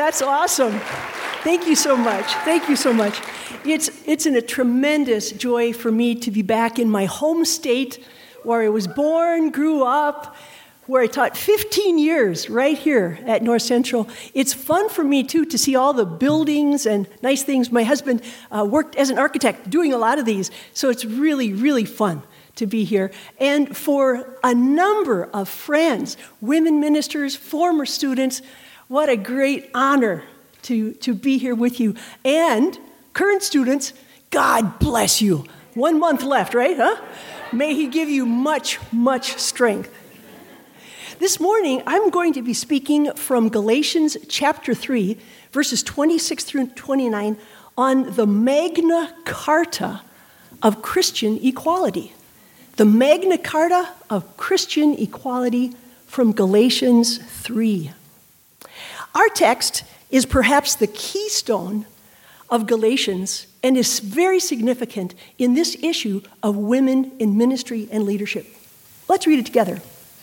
that's awesome. Thank you so much. Thank you so much. It's a tremendous joy for me to be back in my home state where I was born, grew up, where I taught 15 years right here at North Central. It's fun for me, too, to see all the buildings and nice things. My husband worked as an architect doing a lot of these, so it's really, really fun to be here. And for a number of friends, women ministers, former students, what a great honor to be here with you. And current students, God bless you. 1 month left, right? Huh? May He give you much, much strength. This morning, I'm going to be speaking from Galatians chapter 3, verses 26 through 29, on the Magna Carta of Christian equality. The Magna Carta of Christian equality from Galatians 3. Our text is perhaps the keystone of Galatians and is very significant in this issue of women in ministry and leadership. Let's read it together.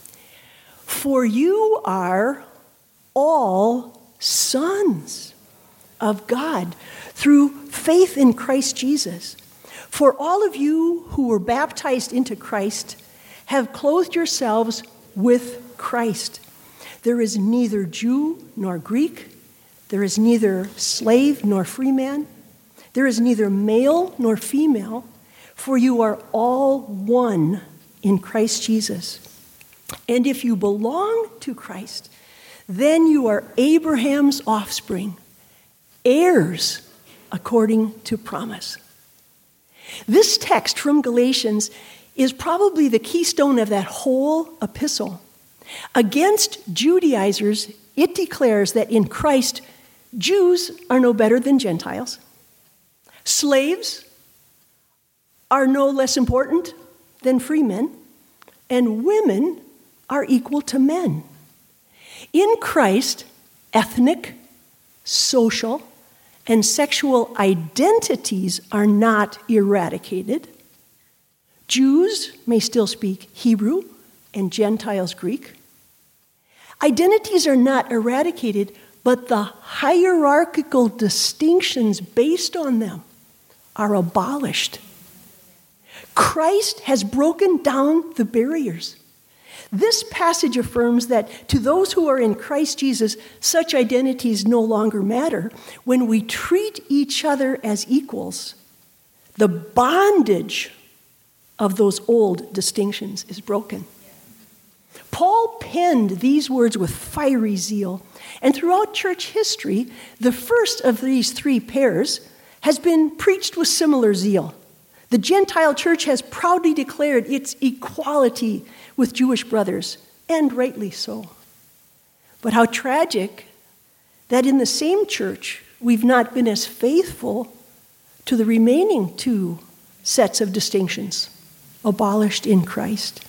For you are all sons of God through faith in Christ Jesus. For all of you who were baptized into Christ have clothed yourselves with Christ. There is neither Jew nor Greek. There is neither slave nor free man. There is neither male nor female, for you are all one in Christ Jesus. And if you belong to Christ, then you are Abraham's offspring, heirs according to promise. This text from Galatians is probably the keystone of that whole epistle. Against Judaizers, it declares that in Christ, Jews are no better than Gentiles. Slaves are no less important than free men, and women are equal to men. In Christ, ethnic, social, and sexual identities are not eradicated. Jews may still speak Hebrew and Gentiles Greek. Identities are not eradicated, but the hierarchical distinctions based on them are abolished. Christ has broken down the barriers. This passage affirms that to those who are in Christ Jesus, such identities no longer matter. When we treat each other as equals, the bondage of those old distinctions is broken. Paul penned these words with fiery zeal, and throughout church history, the first of these three pairs has been preached with similar zeal. The Gentile church has proudly declared its equality with Jewish brothers, and rightly so. But how tragic that in the same church we've not been as faithful to the remaining two sets of distinctions abolished in Christ.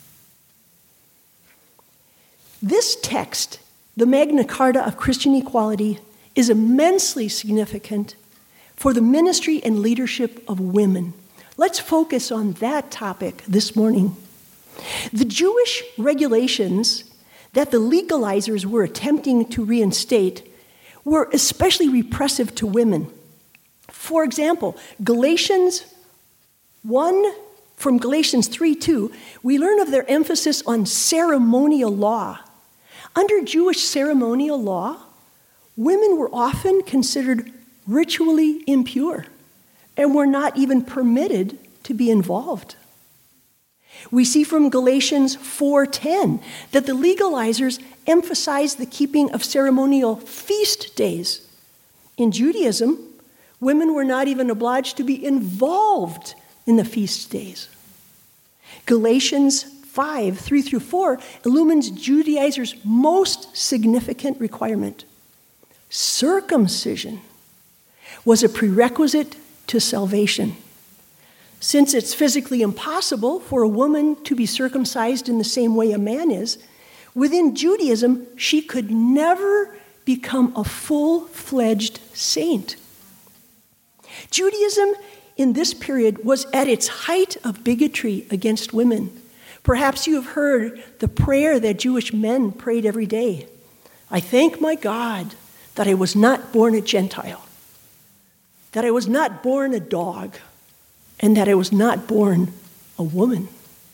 This text, the Magna Carta of Christian equality, is immensely significant for the ministry and leadership of women. Let's focus on that topic this morning. The Jewish regulations that the legalizers were attempting to reinstate were especially repressive to women. For example, Galatians 1, from Galatians 3:2, we learn of their emphasis on ceremonial law. Under Jewish ceremonial law, women were often considered ritually impure and were not even permitted to be involved. We see from Galatians 4:10 that the legalizers emphasized the keeping of ceremonial feast days. In Judaism, women were not even obliged to be involved in the feast days. Galatians 5:3-4 illumines Judaizers' most significant requirement. Circumcision was a prerequisite to salvation. Since it's physically impossible for a woman to be circumcised in the same way a man is, within Judaism, she could never become a full-fledged saint. Judaism in this period was at its height of bigotry against women. Perhaps you have heard the prayer that Jewish men prayed every day. I thank my God that I was not born a Gentile, that I was not born a dog, and that I was not born a woman.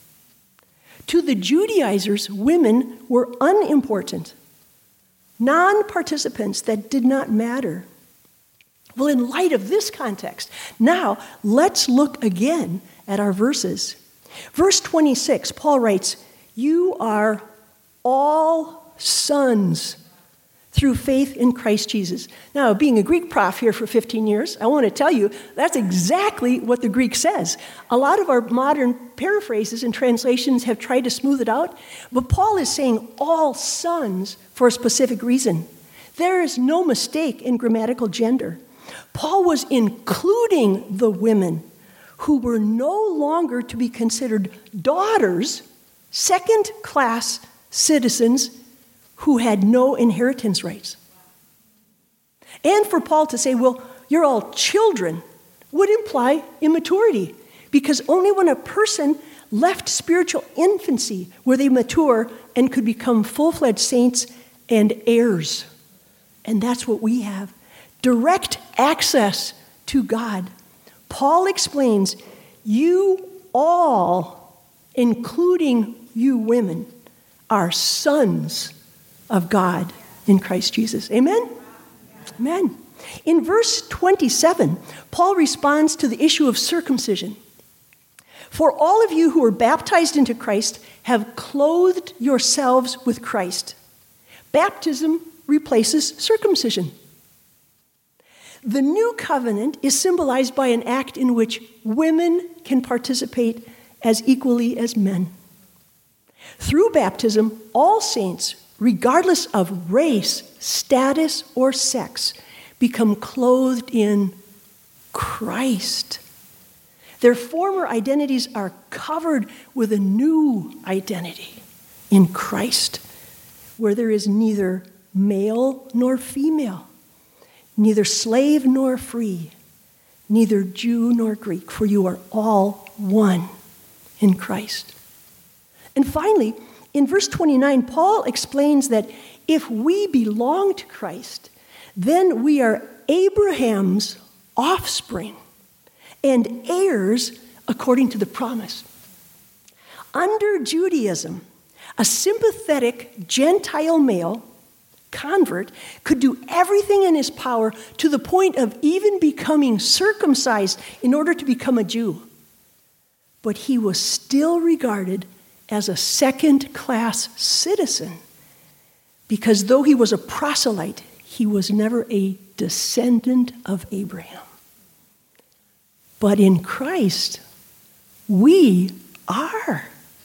To the Judaizers, women were unimportant, non-participants that did not matter. Well, in light of this context, now let's look again at our verses. Verse 26, Paul writes, "You are all sons through faith in Christ Jesus." Now, being a Greek prof here for 15 years, I want to tell you that's exactly what the Greek says. A lot of our modern paraphrases and translations have tried to smooth it out, but Paul is saying all sons for a specific reason. There is no mistake in grammatical gender. Paul was including the women who were no longer to be considered daughters, second-class citizens who had no inheritance rights. And for Paul to say, well, you're all children, would imply immaturity, because only when a person left spiritual infancy were they mature and could become full-fledged saints and heirs. And that's what we have. Direct access to God. Paul explains, you all, including you women, are sons of God in Christ Jesus. Amen? Amen. In verse 27, Paul responds to the issue of circumcision. For all of you who are baptized into Christ have clothed yourselves with Christ. Baptism replaces circumcision. The new covenant is symbolized by an act in which women can participate as equally as men. Through baptism, all saints, regardless of race, status, or sex, become clothed in Christ. Their former identities are covered with a new identity in Christ, where there is neither male nor female, neither slave nor free, neither Jew nor Greek, for you are all one in Christ. And finally, in verse 29, Paul explains that if we belong to Christ, then we are Abraham's offspring and heirs according to the promise. Under Judaism, a sympathetic Gentile male convert could do everything in his power to the point of even becoming circumcised in order to become a Jew. But he was still regarded as a second-class citizen because though he was a proselyte, he was never a descendant of Abraham. But in Christ, we are.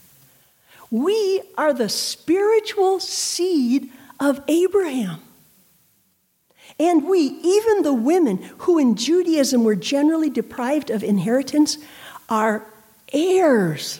We are the spiritual seed of Abraham. And we, even the women who in Judaism were generally deprived of inheritance, are heirs.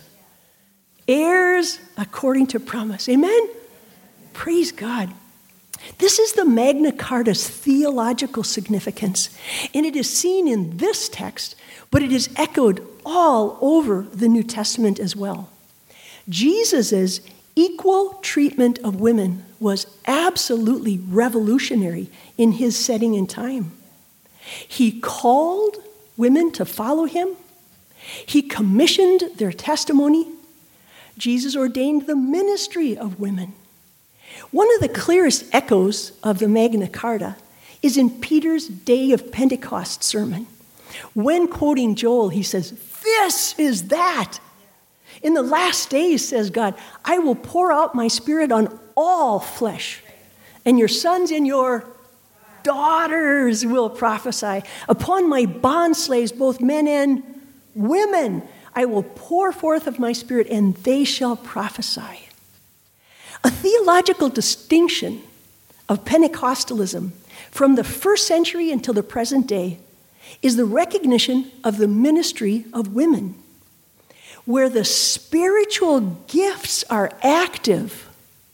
Heirs according to promise. Amen? Praise God. This is the Magna Carta's theological significance. And it is seen in this text, but it is echoed all over the New Testament as well. Jesus' equal treatment of women was absolutely revolutionary in his setting and time. He called women to follow him. He commissioned their testimony. Jesus ordained the ministry of women. One of the clearest echoes of the Magna Carta is in Peter's Day of Pentecost sermon. When quoting Joel, he says, "This is that. In the last days, says God, I will pour out my spirit on all flesh, and your sons and your daughters will prophesy. Upon my bondslaves, both men and women, I will pour forth of my spirit, and they shall prophesy." A theological distinction of Pentecostalism from the first century until the present day is the recognition of the ministry of women. Where the spiritual gifts are active,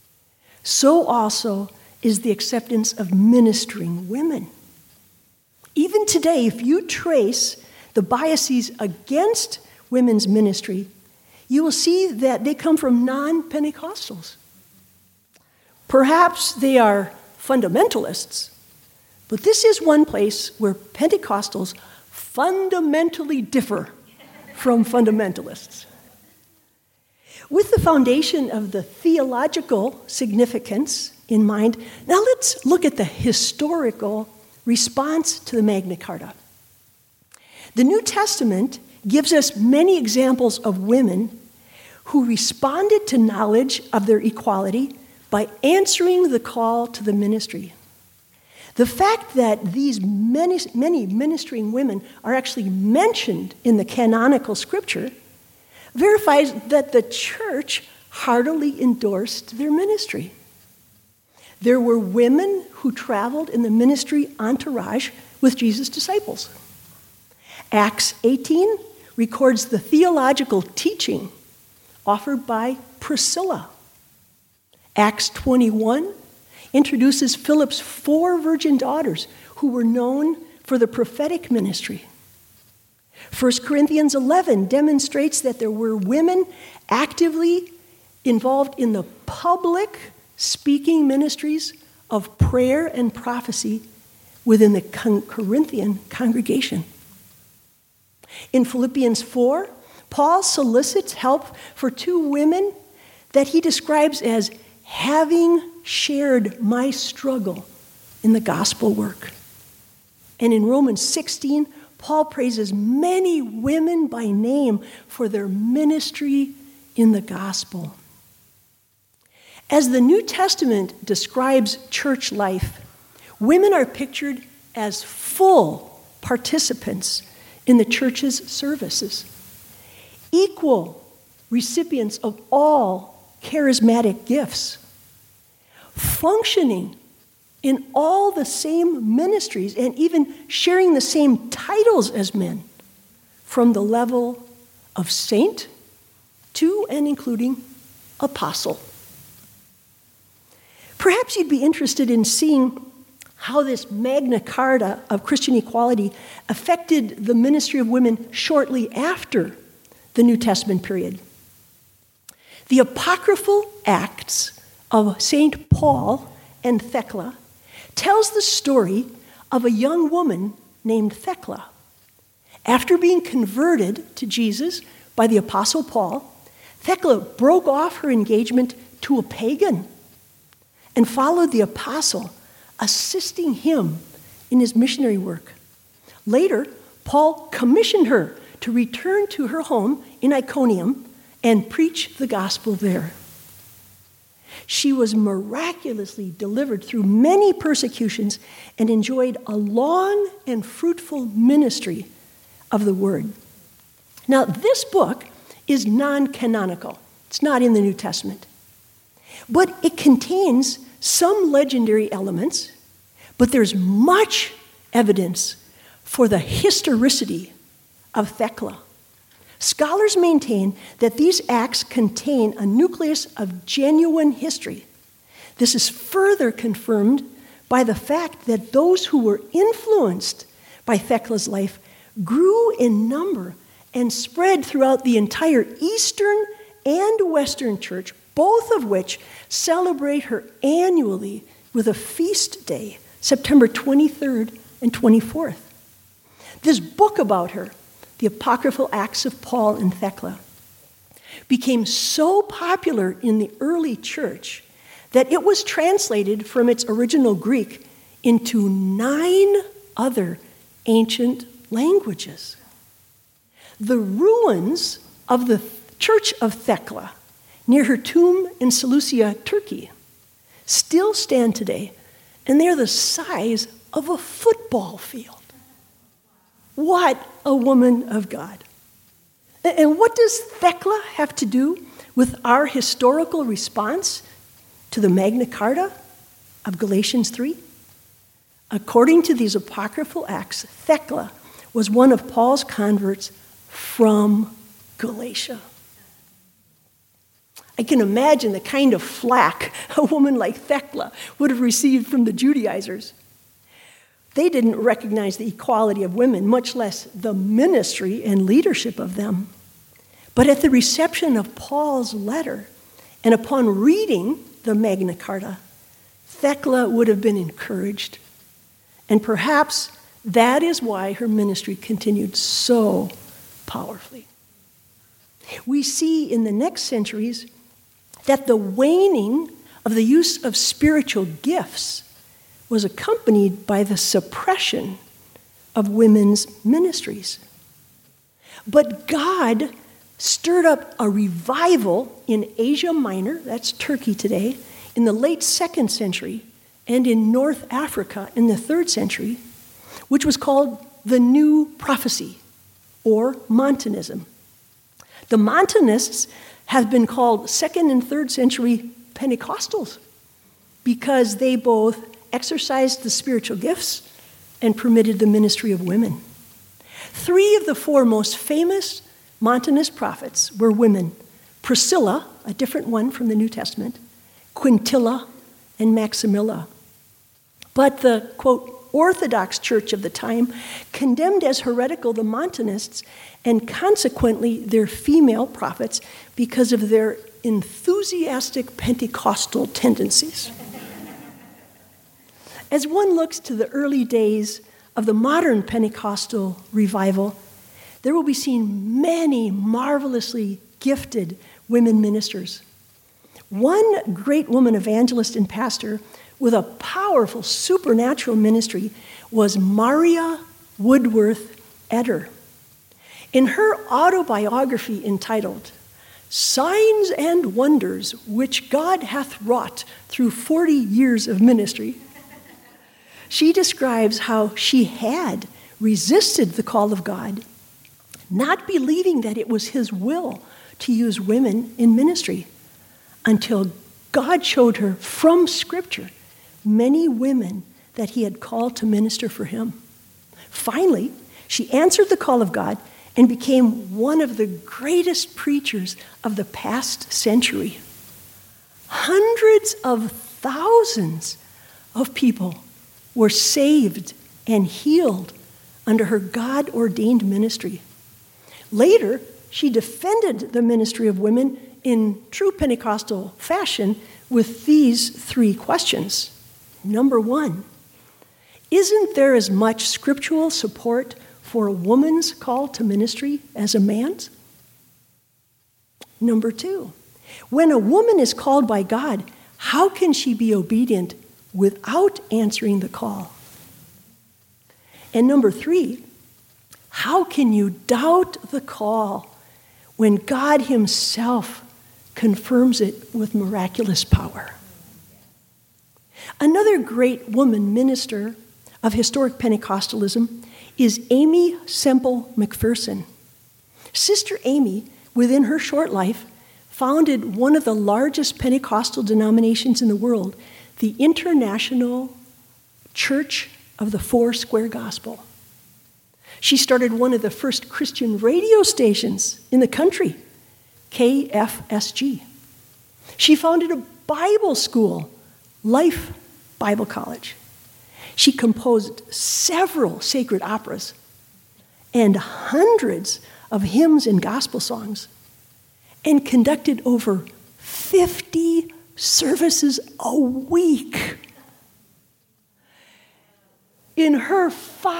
so also is the acceptance of ministering women. Even today, if you trace the biases against women's ministry, you will see that they come from non-Pentecostals. Perhaps they are fundamentalists, But this is one place where Pentecostals fundamentally differ from fundamentalists. With the foundation of the theological significance in mind, now let's look at the historical response to the Magna Carta. The New Testament gives us many examples of women who responded to knowledge of their equality by answering the call to the ministry. The fact that these many ministering women are actually mentioned in the canonical scripture verifies that the church heartily endorsed their ministry. There were women who traveled in the ministry entourage with Jesus' disciples. Acts 18 records the theological teaching offered by Priscilla. Acts 21 introduces Philip's 4 virgin daughters who were known for the prophetic ministry. 1 Corinthians 11 demonstrates that there were women actively involved in the public speaking ministries of prayer and prophecy within the Corinthian congregation. In Philippians 4, Paul solicits help for 2 women that he describes as having shared my struggle in the gospel work. And in Romans 16, Paul praises many women by name for their ministry in the gospel. As the New Testament describes church life, women are pictured as full participants in the church's services, equal recipients of all charismatic gifts, functioning in all the same ministries and even sharing the same titles as men, from the level of saint to and including apostle. Perhaps you'd be interested in seeing how this Magna Carta of Christian equality affected the ministry of women shortly after the New Testament period. The apocryphal Acts of St. Paul and Thecla tells the story of a young woman named Thecla. After being converted to Jesus by the Apostle Paul, Thecla broke off her engagement to a pagan and followed the apostle, assisting him in his missionary work. Later, Paul commissioned her to return to her home in Iconium and preach the gospel there. She was miraculously delivered through many persecutions and enjoyed a long and fruitful ministry of the word. Now, this book is non-canonical. It's not in the New Testament. But it contains some legendary elements, but there's much evidence for the historicity of Thecla. Scholars maintain that these acts contain a nucleus of genuine history. This is further confirmed by the fact that those who were influenced by Thecla's life grew in number and spread throughout the entire Eastern and Western Church, both of which celebrate her annually with a feast day, September 23rd and 24th. This book about her, the Apocryphal Acts of Paul and Thecla, became so popular in the early church that it was translated from its original Greek into 9 other ancient languages. The ruins of the church of Thecla, near her tomb in Seleucia, Turkey, still stand today, and they're the size of a football field. What a woman of God. And what does Thecla have to do with our historical response to the Magna Carta of Galatians 3? According to these apocryphal acts, Thecla was one of Paul's converts from Galatia. I can imagine the kind of flack a woman like Thecla would have received from the Judaizers. They didn't recognize the equality of women, much less the ministry and leadership of them. But at the reception of Paul's letter, and upon reading the Magna Carta, Thecla would have been encouraged And perhaps that is why her ministry continued so powerfully. We see in the next centuries that the waning of the use of spiritual gifts was accompanied by the suppression of women's ministries. But God stirred up a revival in Asia Minor, that's Turkey today, in the late 2nd century, and in North Africa in the 3rd century, which was called the New Prophecy, or Montanism. The Montanists have been called 2nd and 3rd century Pentecostals because they both exercised the spiritual gifts and permitted the ministry of women. 3 of the 4 most famous Montanist prophets were women: Priscilla, a different one from the New Testament, Quintilla, and Maximilla. But the, quote, Orthodox Church of the time condemned as heretical the Montanists and consequently their female prophets because of their enthusiastic Pentecostal tendencies. As one looks to the early days of the modern Pentecostal revival, there will be seen many marvelously gifted women ministers. One great woman evangelist and pastor with a powerful supernatural ministry was Maria Woodworth Etter. In her autobiography entitled Signs and Wonders Which God Hath Wrought Through 40 Years of Ministry, she describes how she had resisted the call of God, not believing that it was his will to use women in ministry, until God showed her from Scripture many women that he had called to minister for him. Finally, she answered the call of God and became one of the greatest preachers of the past century. Hundreds of thousands of people were saved and healed under her God-ordained ministry. Later, she defended the ministry of women in true Pentecostal fashion with these 3 questions. Number 1, isn't there as much scriptural support for a woman's call to ministry as a man's? Number 2, when a woman is called by God, how can she be obedient without answering the call? And number 3, how can you doubt the call when God himself confirms it with miraculous power? Another great woman minister of historic Pentecostalism is Aimee Semple McPherson. Sister Amy, within her short life, founded one of the largest Pentecostal denominations in the world, the International Church of the Four Square Gospel. She started one of the first Christian radio stations in the country, KFSG. She founded a Bible school, Life Bible College. She composed several sacred operas and hundreds of hymns and gospel songs, and conducted over 50 services a week. In her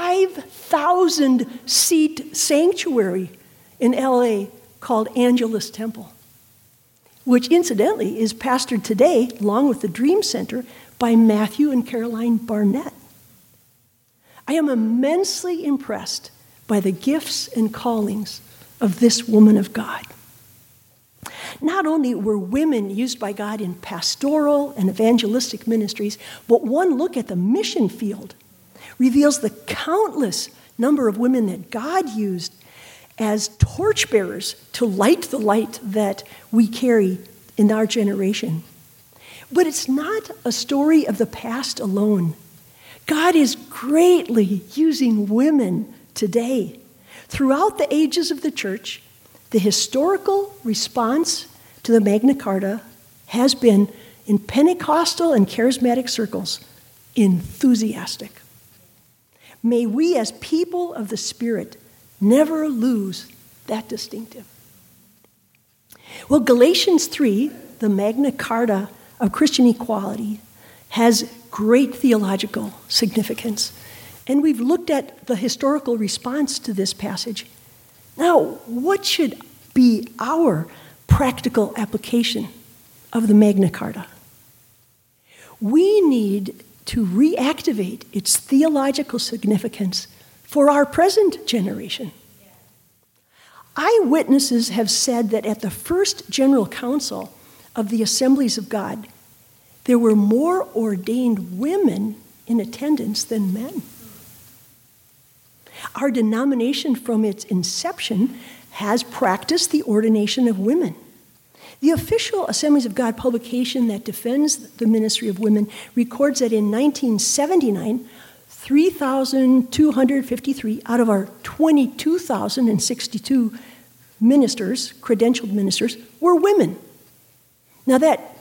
5,000-seat sanctuary in LA called Angelus Temple, which incidentally is pastored today, along with the Dream Center, by Matthew and Caroline Barnett. I am immensely impressed by the gifts and callings of this woman of God. Not only were women used by God in pastoral and evangelistic ministries, but one look at the mission field reveals the countless number of women that God used as torchbearers to light the light that we carry in our generation. But it's not a story of the past alone. God is greatly using women today. Throughout the ages of the church, the historical response to the Magna Carta has been, in Pentecostal and charismatic circles, enthusiastic. May we as people of the Spirit never lose that distinctive. Well, Galatians 3, the Magna Carta of Christian equality, has great theological significance And we've looked at the historical response to this passage. Now, what should be our practical application of the Magna Carta? We need to reactivate its theological significance for our present generation. Eyewitnesses have said that at the first General Council of the Assemblies of God, there were more ordained women in attendance than men. Our denomination from its inception has practiced the ordination of women. The official Assemblies of God publication that defends the ministry of women records that in 1979, 3,253 out of our 22,062 ministers, credentialed ministers, were women. Now that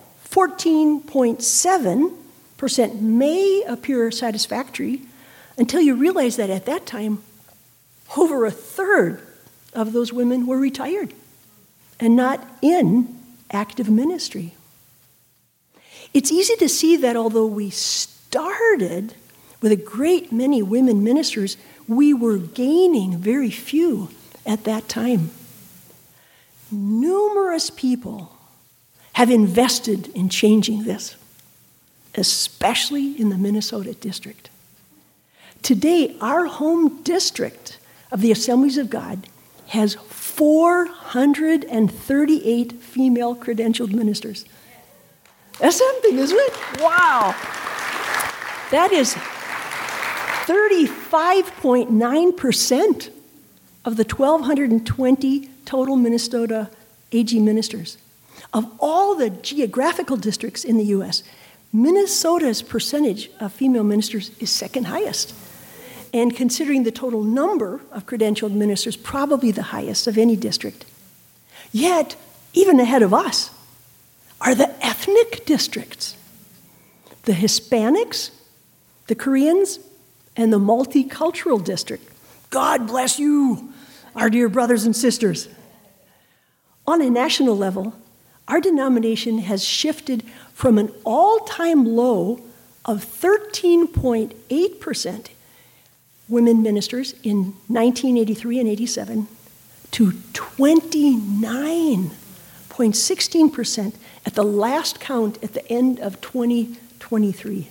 14.7% may appear satisfactory until you realize that at that time, over a third of those women were retired and not in active ministry. It's easy to see that although we started with a great many women ministers, we were gaining very few at that time. Numerous people have invested in changing this, especially in the Minnesota district. Today, our home district of the Assemblies of God has 438 female credentialed ministers. That's something, isn't it? Wow. That is 35.9% of the 1,220 total Minnesota AG ministers. Of all the geographical districts in the U.S., Minnesota's percentage of female ministers is second highest. And considering the total number of credentialed ministers, probably the highest of any district. Yet, even ahead of us are the ethnic districts. The Hispanics, the Koreans, and the multicultural district. God bless you, our dear brothers and sisters. On a national level, our denomination has shifted from an all-time low of 13.8% women ministers in 1983 and 87 to 29.16% at the last count at the end of 2023.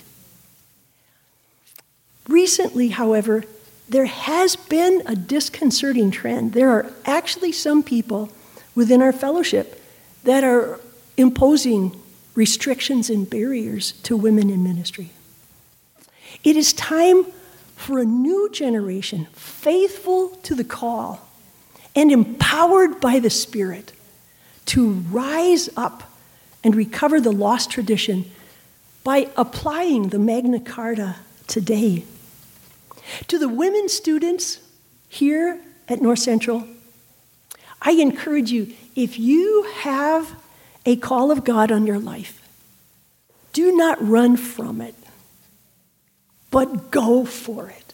Recently, however, there has been a disconcerting trend. There are actually some people within our fellowship that are imposing restrictions and barriers to women in ministry. It is time for a new generation, faithful to the call and empowered by the Spirit, to rise up and recover the lost tradition by applying the Magna Carta today. To the women students here at North Central, I encourage you, if you have a call of God on your life, do not run from it, but go for it.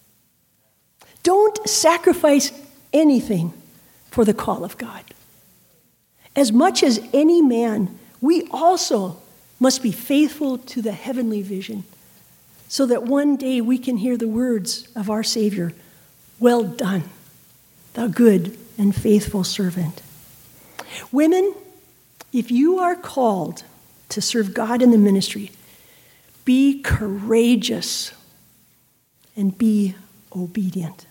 Don't sacrifice anything for the call of God. As much as any man, we also must be faithful to the heavenly vision, so that one day we can hear the words of our Savior, "Well done, thou good and faithful servant." Women, if you are called to serve God in the ministry, be courageous and be obedient.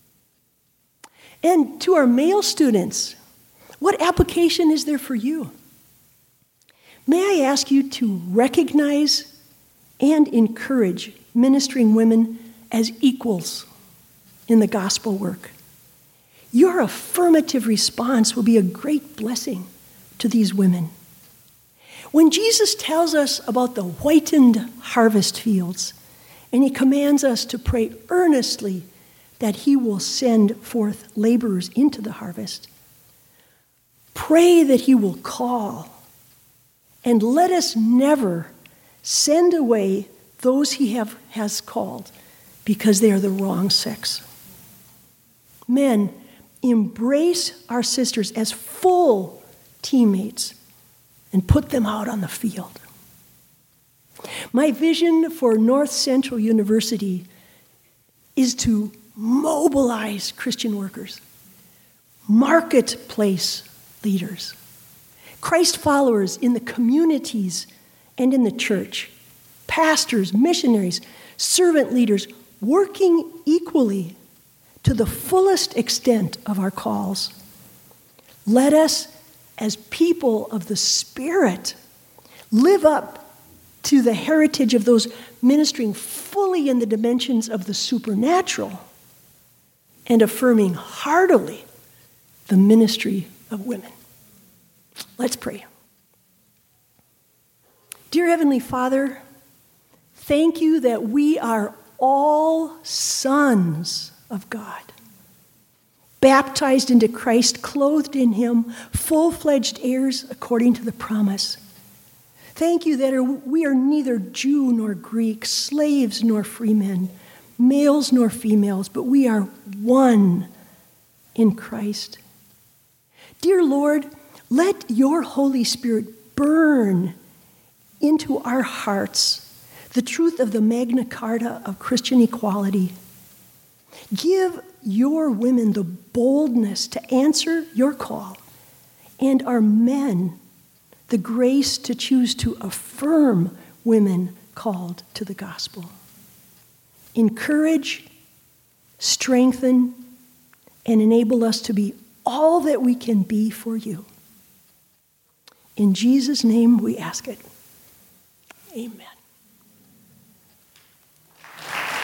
And to our male students, what application is there for you? May I ask you to recognize and encourage ministering women as equals in the gospel work. Your affirmative response will be a great blessing to these women. When Jesus tells us about the whitened harvest fields, and he commands us to pray earnestly that he will send forth laborers into the harvest, pray that he will call, and let us never send away those he has called because they are the wrong sex. Men, embrace our sisters as full teammates and put them out on the field. My vision for North Central University is to mobilize Christian workers, marketplace leaders, Christ followers in the communities and in the church, pastors, missionaries, servant leaders, working equally to the fullest extent of our calls. Let us, as people of the Spirit, live up to the heritage of those ministering fully in the dimensions of the supernatural and affirming heartily the ministry of women. Let's pray. Dear Heavenly Father, thank you that we are all sons of God, baptized into Christ, clothed in him, full-fledged heirs according to the promise. Thank you that we are neither Jew nor Greek, slaves nor free men, males nor females, but we are one in Christ. Dear Lord, let your Holy Spirit burn into our hearts the truth of the Magna Carta of Christian equality. Give your women the boldness to answer your call, and our men the grace to choose to affirm women called to the gospel. Encourage, strengthen, and enable us to be all that we can be for you. In Jesus' name we ask it. Amen.